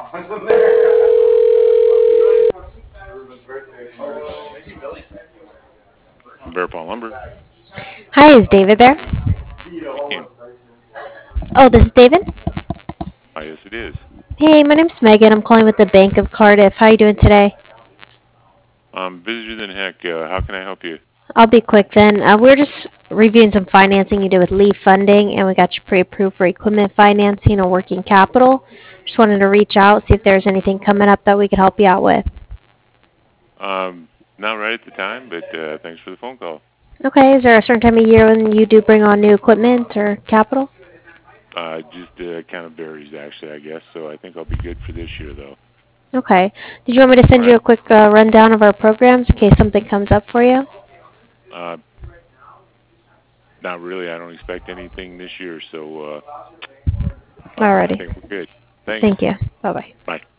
Bear Paw Lumber. Hi, is David there? Speaking. Oh, this is David? Yes, it is. Hey, my name's Megan. I'm calling with the Bank of Cardiff. How are you doing today? Busier than heck. How can I help you? I'll be quick then. We're just reviewing some financing you did with Leaf Funding, and we got you pre-approved for equipment financing or working capital. Just wanted to reach out, see if there's anything coming up that we could help you out with. Not right at the time, but thanks for the phone call. Okay, is there a certain time of year when you do bring on new equipment or capital? Just kind of varies, actually, I guess. So I think I'll be good for this year, though. Okay. Did you want me to All send you right. a quick rundown of our programs in case something comes up for you? Uh, Not really. I don't expect anything this year, so I Alrighty. think we're good. Thanks. Thank you. Bye-bye. Bye.